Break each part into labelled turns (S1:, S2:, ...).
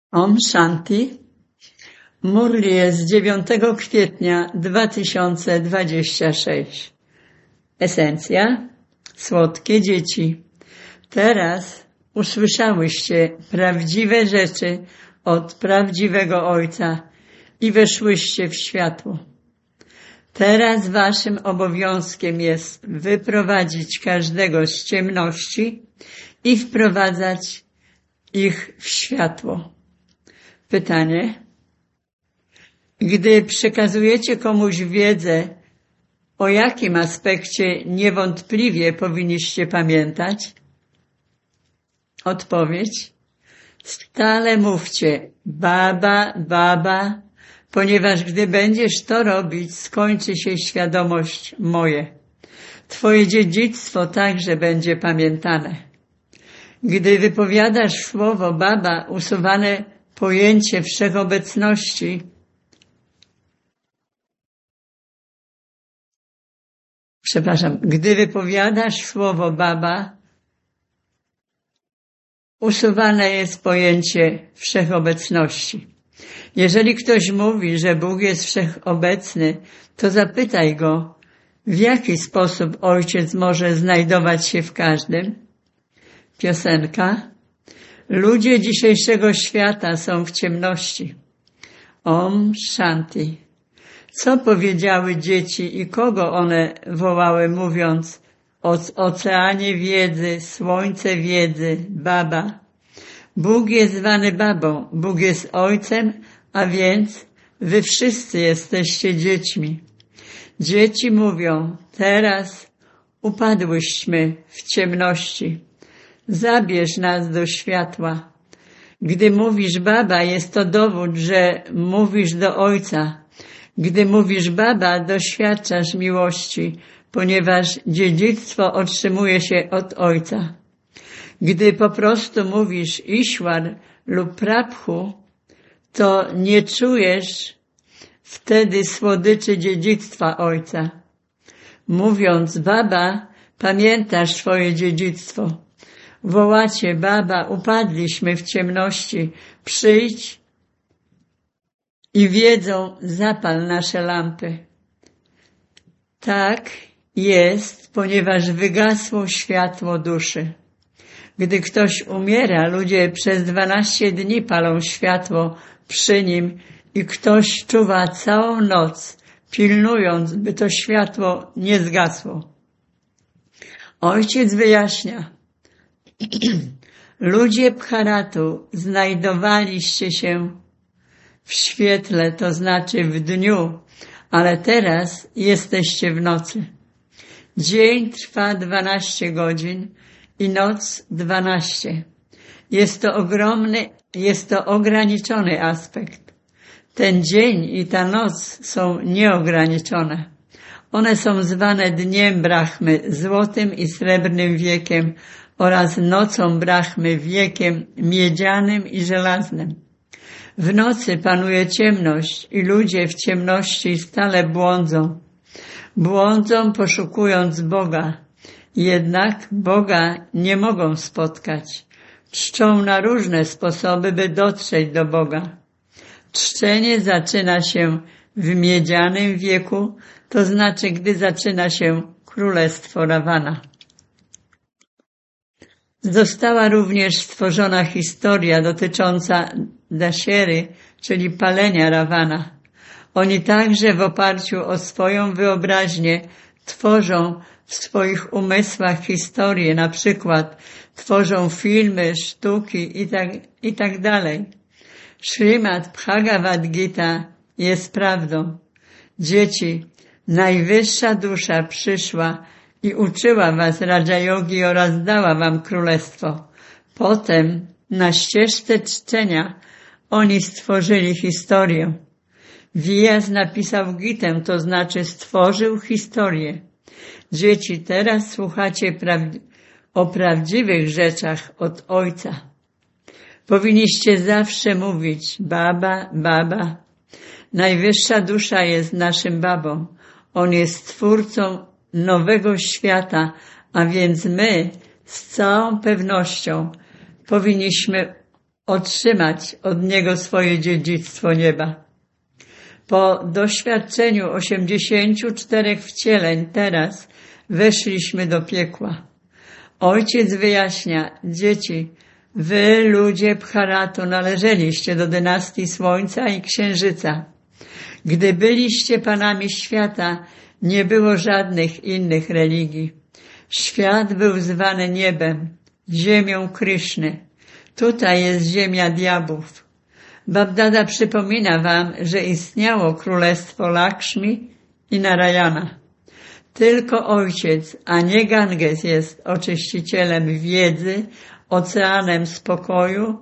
S1: Om Shanti. Murli jest 9 kwietnia 2026. Esencja. Słodkie dzieci. Teraz usłyszałyście prawdziwe rzeczy od prawdziwego Ojca i weszłyście w światło. Teraz waszym obowiązkiem jest wyprowadzić każdego z ciemności i wprowadzać ich w światło. Pytanie. Gdy przekazujecie komuś wiedzę, o jakim aspekcie niewątpliwie powinniście pamiętać? Odpowiedź. Stale mówcie Baba, Baba, ponieważ gdy będziesz to robić, skończy się świadomość moje. Twoje dziedzictwo także będzie pamiętane. Gdy wypowiadasz słowo Baba, usuwane pojęcie wszechobecności Gdy wypowiadasz słowo Baba, usuwane jest pojęcie wszechobecności. Jeżeli ktoś mówi, że Bóg jest wszechobecny, to zapytaj go, w jaki sposób Ojciec może znajdować się w każdym? Piosenka. Ludzie dzisiejszego świata są w ciemności. Om Shanti. Co powiedziały dzieci i kogo one wołały, mówiąc o oceanie wiedzy, słońce wiedzy, Baba? Bóg jest zwany Babą, Bóg jest Ojcem, a więc wy wszyscy jesteście dziećmi. Dzieci mówią, teraz upadłyśmy w ciemności. Zabierz nas do światła. Gdy mówisz Baba, jest to dowód, że mówisz do Ojca. Gdy mówisz Baba, doświadczasz miłości, ponieważ dziedzictwo otrzymuje się od Ojca. Gdy po prostu mówisz Ishwar lub Prabhu, to nie czujesz wtedy słodyczy dziedzictwa Ojca. Mówiąc Baba, pamiętasz swoje dziedzictwo. Wołacie Baba, upadliśmy w ciemności, przyjdź i wiedzą, zapal nasze lampy. Tak jest, ponieważ wygasło światło duszy. Gdy ktoś umiera, ludzie przez 12 dni palą światło przy nim i ktoś czuwa całą noc, pilnując, by to światło nie zgasło. Ojciec wyjaśnia. Ludzie Bharatu znajdowaliście się w świetle, to znaczy w dniu, ale teraz jesteście w nocy. Dzień trwa 12 godzin i noc 12. Jest to ograniczony aspekt. Ten dzień i ta noc są nieograniczone. One są zwane dniem Brahmy, złotym i srebrnym wiekiem oraz nocą Brahmy, wiekiem miedzianym i żelaznym. W nocy panuje ciemność i ludzie w ciemności stale błądzą. Błądzą poszukując Boga, jednak Boga nie mogą spotkać. Czczą na różne sposoby, by dotrzeć do Boga. Czczenie zaczyna się w miedzianym wieku, to znaczy gdy zaczyna się królestwo Ravana. Została również stworzona historia dotycząca Dashery, czyli palenia Ravana. Oni także w oparciu o swoją wyobraźnię tworzą w swoich umysłach historie, na przykład tworzą filmy, sztuki i tak dalej. Śrimad Bhagavad Gita jest prawdą. Dzieci, najwyższa dusza przyszła i uczyła was Raja Yogi oraz dała wam królestwo. Potem na ścieżce czczenia oni stworzyli historię. Vyas napisał Gitę, to znaczy stworzył historię. Dzieci, teraz słuchacie o prawdziwych rzeczach od Ojca. Powinniście zawsze mówić Baba, Baba. Najwyższa dusza jest naszym babą. On jest twórcą nowego świata, a więc my z całą pewnością powinniśmy otrzymać od Niego swoje dziedzictwo nieba. Po doświadczeniu 84 wcieleń teraz weszliśmy do piekła. Ojciec wyjaśnia: dzieci, wy, ludzie Bharatu, należeliście do dynastii Słońca i Księżyca. Gdy byliście panami świata, nie było żadnych innych religii. Świat był zwany niebem, ziemią Kryszny. Tutaj jest ziemia diabłów. Babdada przypomina wam, że istniało królestwo Lakshmi i Narayana. Tylko Ojciec, a nie Ganges, jest oczyścicielem wiedzy, oceanem spokoju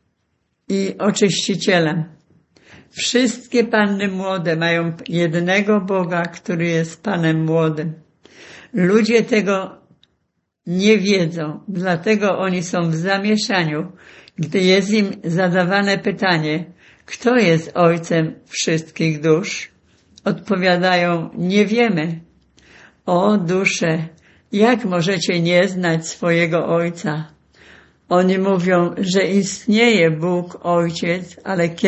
S1: i oczyścicielem. Wszystkie panny młode mają jednego Boga, który jest Panem młodym. Ludzie tego nie wiedzą, dlatego oni są w zamieszaniu, gdy jest im zadawane pytanie, kto jest Ojcem wszystkich dusz? Odpowiadają: nie wiemy. O dusze, jak możecie nie znać swojego Ojca? Oni mówią, że istnieje Bóg Ojciec,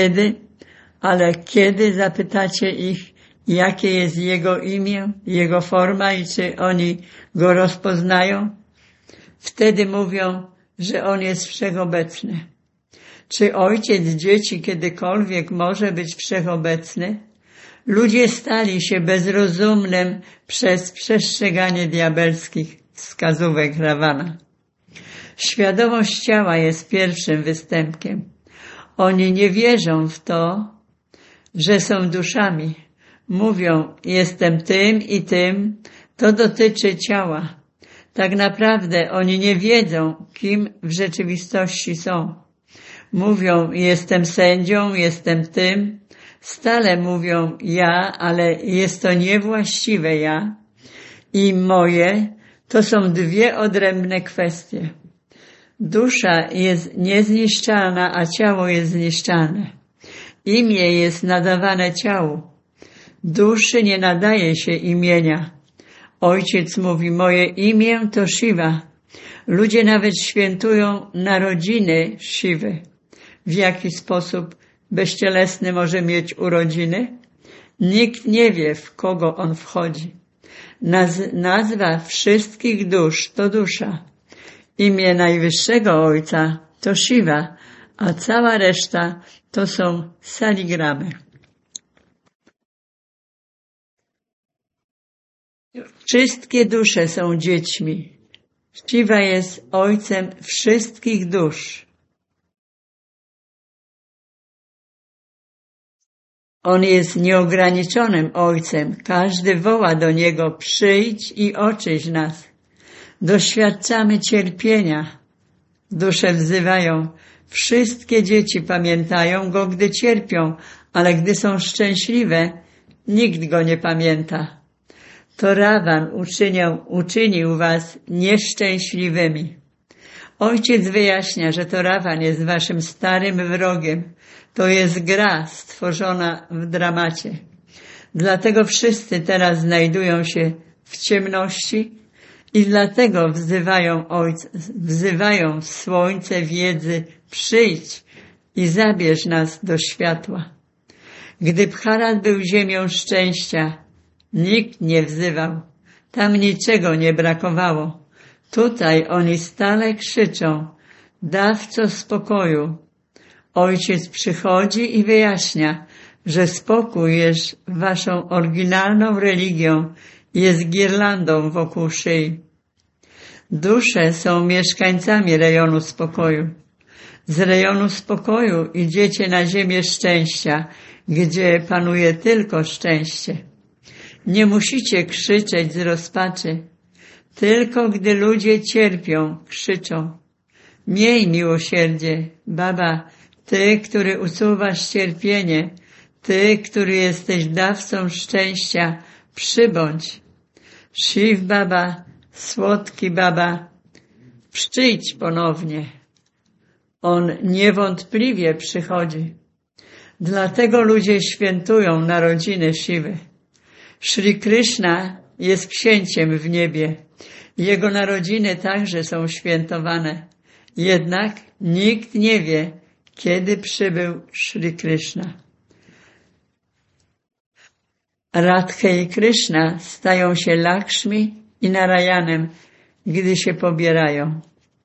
S1: ale kiedy zapytacie ich, jakie jest Jego imię, Jego forma i czy oni Go rozpoznają, wtedy mówią, że On jest wszechobecny. Czy Ojciec dzieci kiedykolwiek może być wszechobecny? Ludzie stali się bezrozumnym przez przestrzeganie diabelskich wskazówek Rawana. Świadomość ciała jest pierwszym występkiem. Oni nie wierzą w to, że są duszami. Mówią: jestem tym i tym, to dotyczy ciała. Tak naprawdę oni nie wiedzą, kim w rzeczywistości są. Mówią: jestem sędzią, jestem tym. Stale mówią ja, ale jest to niewłaściwe ja i moje. To są dwie odrębne kwestie. Dusza jest niezniszczalna, a ciało jest zniszczalne. Imię jest nadawane ciału. Duszy nie nadaje się imienia. Ojciec mówi: moje imię to Shiva. Ludzie nawet świętują narodziny Shiwy. W jaki sposób bezcielesny może mieć urodziny? Nikt nie wie, w kogo on wchodzi. Nazwa wszystkich dusz to dusza. Imię Najwyższego Ojca to Shiva, a cała reszta to są saligramy. Wszystkie dusze są dziećmi. Shiva jest Ojcem wszystkich dusz. On jest nieograniczonym Ojcem. Każdy woła do Niego: przyjdź i oczyść nas. Doświadczamy cierpienia. Dusze wzywają. Wszystkie dzieci pamiętają Go, gdy cierpią, ale gdy są szczęśliwe, nikt Go nie pamięta. To Rawan uczynił was nieszczęśliwymi. Ojciec wyjaśnia, że to Rawan jest waszym starym wrogiem. To jest gra stworzona w dramacie. Dlatego wszyscy teraz znajdują się w ciemności i dlatego wzywają słońce wiedzy: przyjdź i zabierz nas do światła. Gdy Bharat był ziemią szczęścia, nikt nie wzywał. Tam niczego nie brakowało. Tutaj oni stale krzyczą: dawco spokoju. Ojciec przychodzi i wyjaśnia, że spokój jest waszą oryginalną religią, jest girlandą wokół szyi. Dusze są mieszkańcami rejonu spokoju. Z rejonu spokoju idziecie na ziemię szczęścia, gdzie panuje tylko szczęście. Nie musicie krzyczeć z rozpaczy. Tylko gdy ludzie cierpią, krzyczą: miej miłosierdzie, Baba, Ty, który usuwasz cierpienie, Ty, który jesteś dawcą szczęścia, przybądź. Shiv Baba, słodki Baba, przyjdź ponownie. On niewątpliwie przychodzi. Dlatego ludzie świętują narodziny Shiwy. Shri Krishna jest księciem w niebie. Jego narodziny także są świętowane. Jednak nikt nie wie, kiedy przybył Shri Krishna. Radha i Krishna stają się Lakshmi i Narayanem, gdy się pobierają.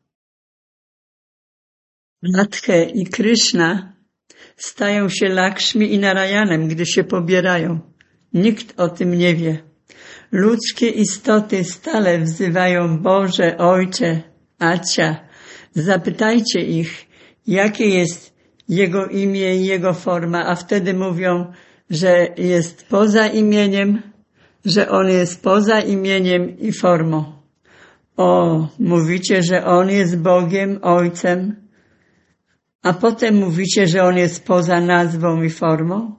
S1: Radha i Krishna stają się Lakshmi i Narayanem, gdy się pobierają. Nikt o tym nie wie. Ludzkie istoty stale wzywają Boże, Ojcze, Acia. Zapytajcie ich, jakie jest Jego imię i Jego forma, a wtedy mówią, że jest poza imieniem, że On jest poza imieniem i formą. O, mówicie, że On jest Bogiem, Ojcem, a potem mówicie, że On jest poza nazwą i formą?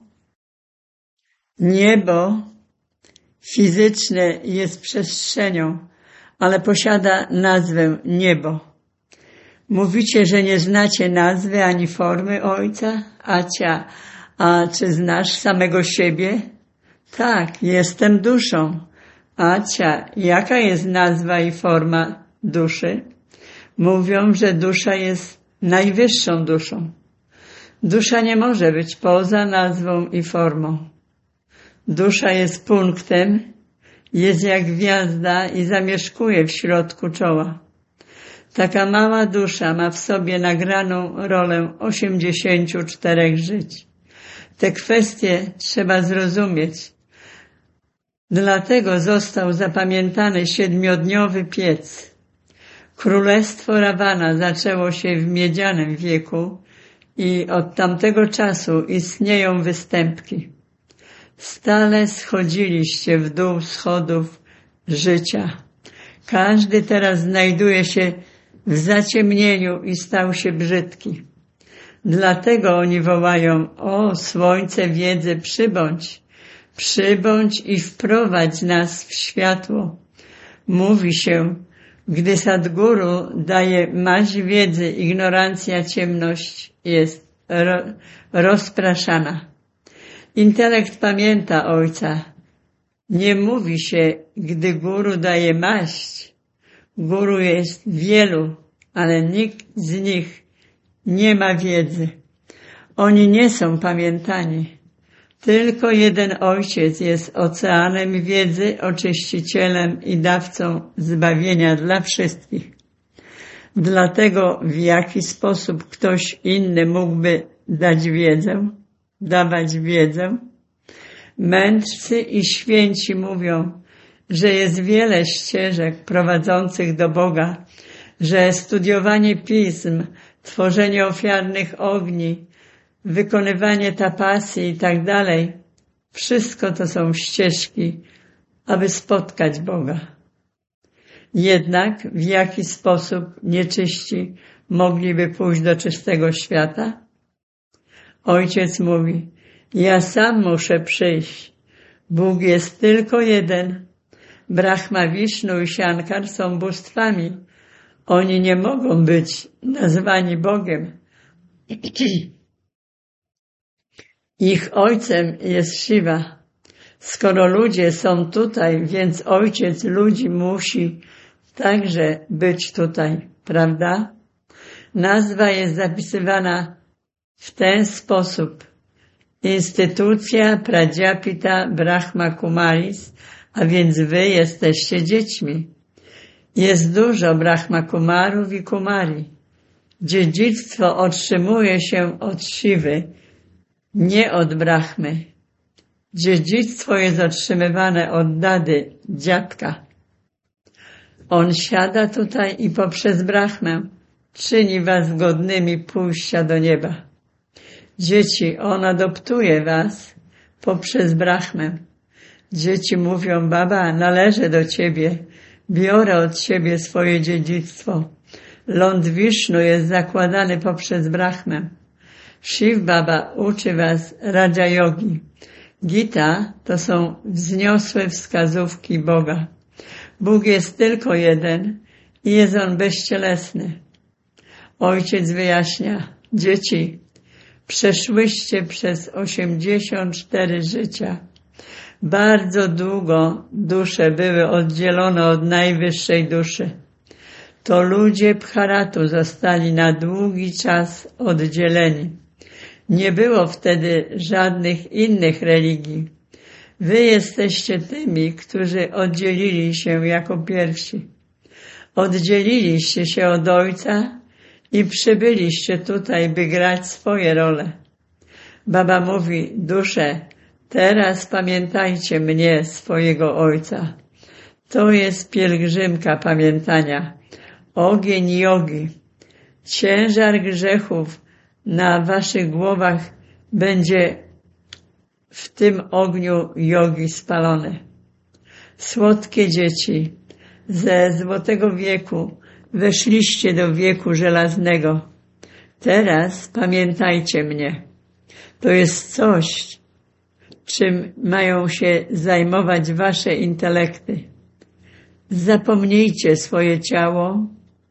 S1: Niebo fizyczne jest przestrzenią, ale posiada nazwę niebo. Mówicie, że nie znacie nazwy ani formy Ojca? Acia, a czy znasz samego siebie? Tak, jestem duszą. Acia, jaka jest nazwa i forma duszy? Mówią, że dusza jest najwyższą duszą. Dusza nie może być poza nazwą i formą. Dusza jest punktem, jest jak gwiazda i zamieszkuje w środku czoła. Taka mała dusza ma w sobie nagraną rolę 84 żyć. Te kwestie trzeba zrozumieć. Dlatego został zapamiętany 7-dniowy piec. Królestwo Rawana zaczęło się w miedzianym wieku i od tamtego czasu istnieją występki. Stale schodziliście w dół schodów życia. Każdy teraz znajduje się w zaciemnieniu i stał się brzydki. Dlatego oni wołają: o słońce wiedzy, przybądź i wprowadź nas w światło. Mówi się, gdy Sadguru daje maść wiedzy, ignorancja, ciemność jest rozpraszana. Intelekt pamięta Ojca. Nie mówi się, gdy Guru daje maść. Guru jest wielu, ale nikt z nich nie ma wiedzy. Oni nie są pamiętani. Tylko jeden Ojciec jest oceanem wiedzy, oczyścicielem i dawcą zbawienia dla wszystkich. Dlatego w jaki sposób ktoś inny mógłby dawać wiedzę? Mędrcy i święci mówią, że jest wiele ścieżek prowadzących do Boga, że studiowanie pism, tworzenie ofiarnych ogni, wykonywanie tapasy i tak dalej, wszystko to są ścieżki, aby spotkać Boga. Jednak w jaki sposób nieczyści mogliby pójść do czystego świata? Ojciec mówi: ja sam muszę przyjść. Bóg jest tylko jeden. Brahma, Wisznu i Shankar są bóstwami. Oni nie mogą być nazwani Bogiem. Ich ojcem jest Shiva. Skoro ludzie są tutaj, więc ojciec ludzi musi także być tutaj, prawda? Nazwa jest zapisywana w ten sposób. Instytucja Pradyapita Brahma Kumaris, a więc wy jesteście dziećmi. Jest dużo Brahma Kumarów i Kumari. Dziedzictwo otrzymuje się od Siwy, nie od Brahmy. Dziedzictwo jest otrzymywane od Dady, dziadka. On siada tutaj i poprzez Brahmę czyni was godnymi pójścia do nieba. Dzieci, on adoptuje was poprzez Brahmę. Dzieci mówią: baba, należę do ciebie, biorę od ciebie swoje dziedzictwo. Ląd Wisznu jest zakładany poprzez Brahmę. Shiv Baba uczy was Raja Yogi. Gita to są wzniosłe wskazówki Boga. Bóg jest tylko jeden i jest On bezcielesny. Ojciec wyjaśnia: dzieci, przeszłyście przez 84 życia. Bardzo długo dusze były oddzielone od najwyższej duszy. to ludzie Bharatu zostali na długi czas oddzieleni. Nie było wtedy żadnych innych religii. Wy jesteście tymi, którzy oddzielili się jako pierwsi. Oddzieliliście się od Ojca i przybyliście tutaj, by grać swoje role. Baba mówi: dusze, teraz pamiętajcie mnie, swojego Ojca. To jest pielgrzymka pamiętania, ogień jogi. Ciężar grzechów na waszych głowach będzie w tym ogniu jogi spalony. Słodkie dzieci, ze złotego wieku weszliście do wieku żelaznego. Teraz pamiętajcie mnie. To jest coś, czym mają się zajmować wasze intelekty. Zapomnijcie swoje ciało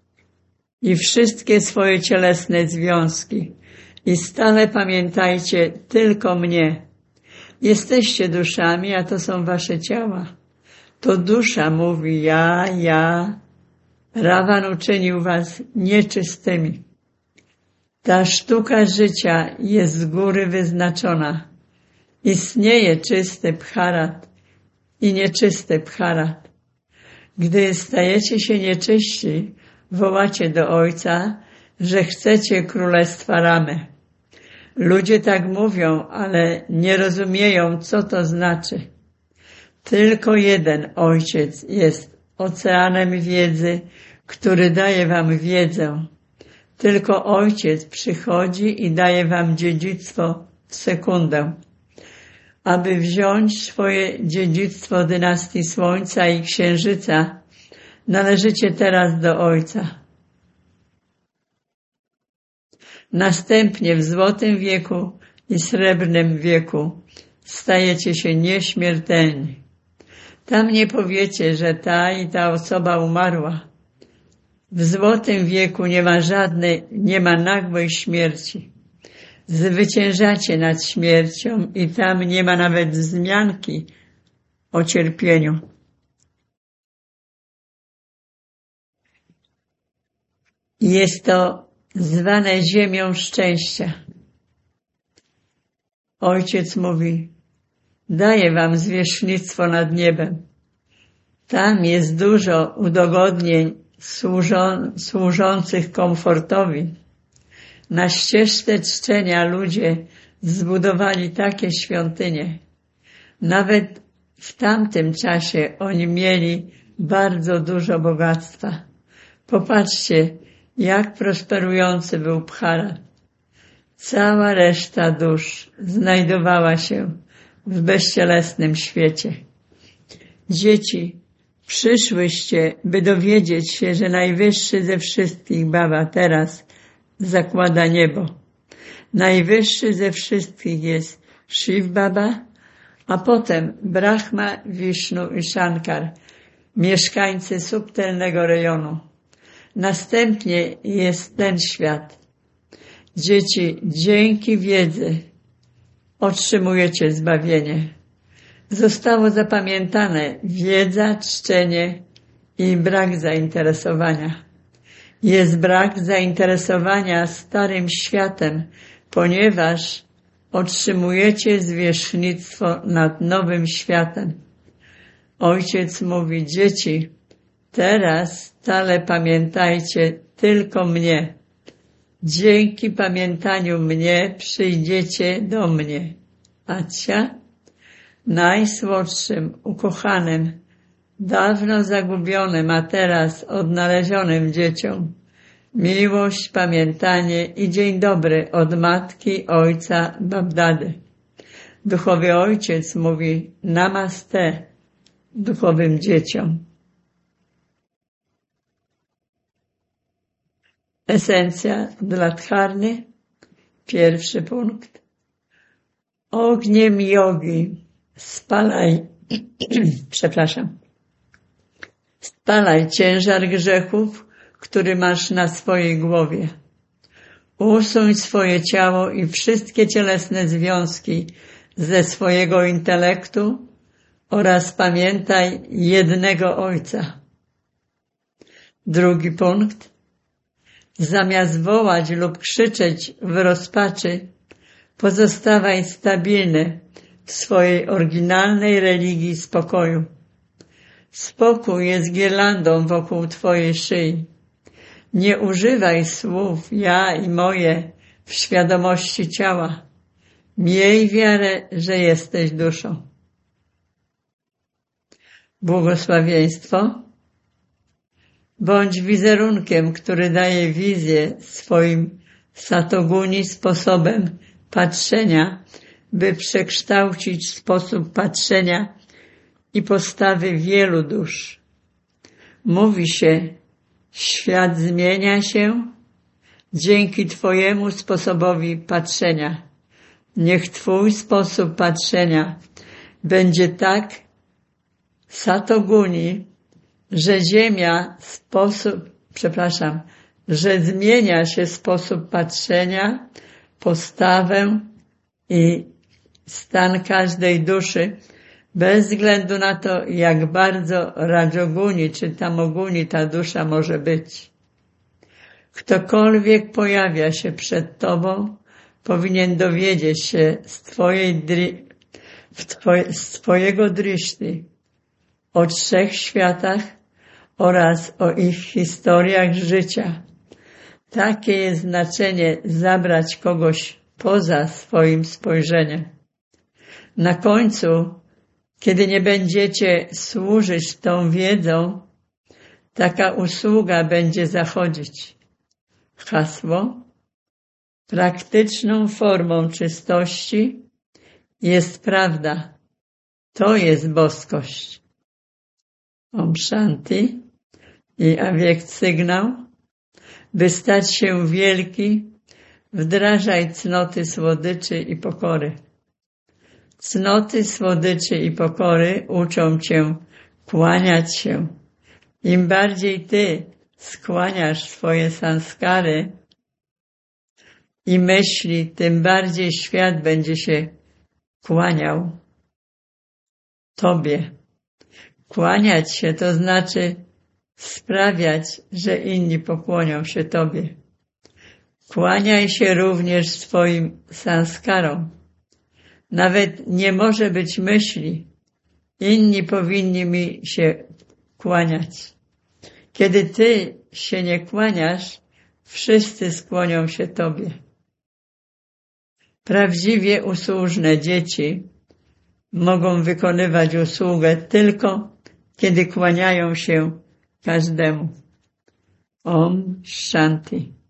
S1: i wszystkie swoje cielesne związki i stale pamiętajcie tylko mnie. Jesteście duszami, a to są wasze ciała. To dusza mówi: ja. Rawan uczynił was nieczystymi. Ta sztuka życia jest z góry wyznaczona. Istnieje czysty bharat i nieczysty bharat. Gdy stajecie się nieczyści, wołacie do Ojca, że chcecie królestwa Ramy. Ludzie tak mówią, ale nie rozumieją, co to znaczy. Tylko jeden Ojciec jest oceanem wiedzy, który daje wam wiedzę. Tylko Ojciec przychodzi i daje wam dziedzictwo w sekundę. Aby wziąć swoje dziedzictwo dynastii Słońca i Księżyca, należycie teraz do Ojca. Następnie w złotym wieku i srebrnym wieku stajecie się nieśmiertelni. Tam nie powiecie, że ta i ta osoba umarła. W złotym wieku nie ma nagłej śmierci. Zwyciężacie nad śmiercią i tam nie ma nawet wzmianki o cierpieniu. Jest to zwane ziemią szczęścia. Ojciec mówi: daję wam zwierzchnictwo nad niebem. Tam jest dużo udogodnień służących komfortowi. Na ścieżce czczenia ludzie zbudowali takie świątynie. Nawet w tamtym czasie oni mieli bardzo dużo bogactwa. Popatrzcie, jak prosperujący był Bharat. Cała reszta dusz znajdowała się w bezcielesnym świecie. Dzieci, przyszłyście, by dowiedzieć się, że najwyższy ze wszystkich Baba teraz zakłada niebo. Najwyższy ze wszystkich jest Shiv Baba, a potem Brahma, Vishnu i Shankar, mieszkańcy subtelnego rejonu. Następnie jest ten świat. Dzieci, dzięki wiedzy otrzymujecie zbawienie. Zostało zapamiętane wiedza, czczenie i brak zainteresowania. Jest brak zainteresowania starym światem, ponieważ otrzymujecie zwierzchnictwo nad nowym światem. Ojciec mówi: dzieci, teraz stale pamiętajcie tylko mnie. Dzięki pamiętaniu mnie przyjdziecie do mnie. Acia, najsłodszym, ukochanym, dawno zagubionym, a teraz odnalezionym dzieciom, miłość, pamiętanie i dzień dobry od matki, ojca, Babdady. Duchowy Ojciec mówi namaste duchowym dzieciom. Esencja dla dharny, pierwszy punkt. Ogniem jogi spalaj, spalaj ciężar grzechów, który masz na swojej głowie. Usuń swoje ciało i wszystkie cielesne związki ze swojego intelektu oraz pamiętaj jednego Ojca. Drugi punkt. Zamiast wołać lub krzyczeć w rozpaczy, pozostawaj stabilny w swojej oryginalnej religii spokoju. Spokój jest girlandą wokół twojej szyi. Nie używaj słów ja i moje w świadomości ciała. Miej wiarę, że jesteś duszą. Błogosławieństwo. Bądź wizerunkiem, który daje wizję swoim satoguni sposobem patrzenia, by przekształcić sposób patrzenia i postawy wielu dusz. Mówi się, świat zmienia się dzięki twojemu sposobowi patrzenia. Niech twój sposób patrzenia będzie tak satoguni, że że zmienia się sposób patrzenia, postawę i stan każdej duszy, bez względu na to, jak bardzo rajoguni czy tamoguni ta dusza może być. Ktokolwiek pojawia się przed tobą, powinien dowiedzieć się z twojego drishti o trzech światach oraz o ich historiach życia. Takie jest znaczenie zabrać kogoś poza swoim spojrzeniem. Na końcu, kiedy nie będziecie służyć tą wiedzą, taka usługa będzie zachodzić. Hasło. Praktyczną formą czystości jest prawda. To jest boskość. Om Shanti i awiekt sygnał. By stać się wielki, wdrażaj cnoty słodyczy i pokory. Cnoty słodyczy i pokory uczą cię kłaniać się. Im bardziej ty skłaniasz swoje sanskary i myśli, tym bardziej świat będzie się kłaniał tobie. Kłaniać się to znaczy sprawiać, że inni pokłonią się tobie. Kłaniaj się również swoim sanskarom. Nawet nie może być myśli. Inni powinni mi się kłaniać. Kiedy ty się nie kłaniasz, wszyscy skłonią się tobie. Prawdziwie usłużne dzieci mogą wykonywać usługę tylko, kiedy kłaniają się każdemu. Om Shanti.